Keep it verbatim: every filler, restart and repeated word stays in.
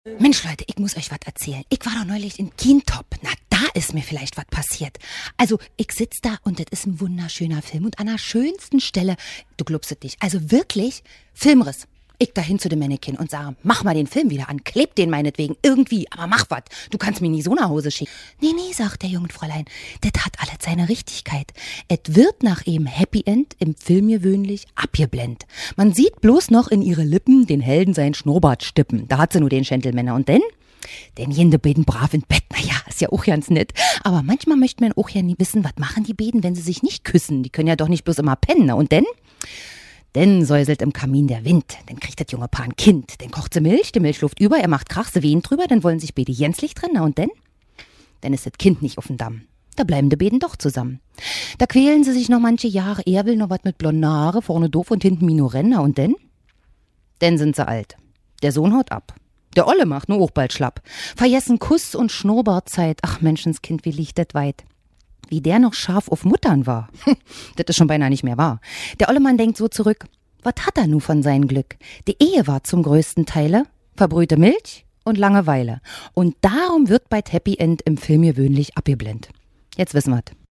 Mensch Leute, ich muss euch was erzählen. Ich war doch neulich in Kintop. Na, da ist mir vielleicht was passiert. Also, ich sitz da und das ist ein wunderschöner Film. Und an der schönsten Stelle, du glaubst es nicht, also wirklich, Filmriss. Ich dahin zu dem Mannequin und sage, mach mal den Film wieder an, kleb den meinetwegen, irgendwie, aber mach was. Du kannst mich nie so nach Hause schicken. Nee, nee, sagt der junge Fräulein, das hat alles seine Richtigkeit. Et wird nach ihrem Happy End im Film gewöhnlich abgeblendet. Man sieht bloß noch in ihre Lippen den Helden seinen Schnurrbart stippen. Da hat sie nur den Gentleman. Und denn? Denn gehen die beiden brav in Bett. Naja, ist ja auch ganz nett. Aber manchmal möchte man auch ja nie wissen, was machen die beiden, wenn sie sich nicht küssen. Die können ja doch nicht bloß immer pennen. Und denn? Denn säuselt im Kamin der Wind, dann kriegt das junge Paar ein Kind, dann kocht sie Milch, die Milch luft über, er macht Krach, sie wehen drüber, dann wollen sich beide jänzlich drin, na und denn? Dann ist das Kind nicht auf dem Damm. Da bleiben die beiden doch zusammen. Da quälen sie sich noch manche Jahre, er will noch was mit blonden Haare, vorne doof und hinten Minoren, na und denn? Denn sind sie alt. Der Sohn haut ab. Der Olle macht nur auch bald schlapp. Vergessen Kuss und Schnurrbartzeit, ach Menschenskind, wie liegt das weit. Wie der noch scharf auf Muttern war. Das ist schon beinahe nicht mehr wahr. Der olle Mann denkt so zurück, was hat er nu von seinem Glück? Die Ehe war zum größten Teile verbrühte Milch und Langeweile. Und darum wird bei Happy End im Film gewöhnlich abgeblendet. Jetzt wissen wir's.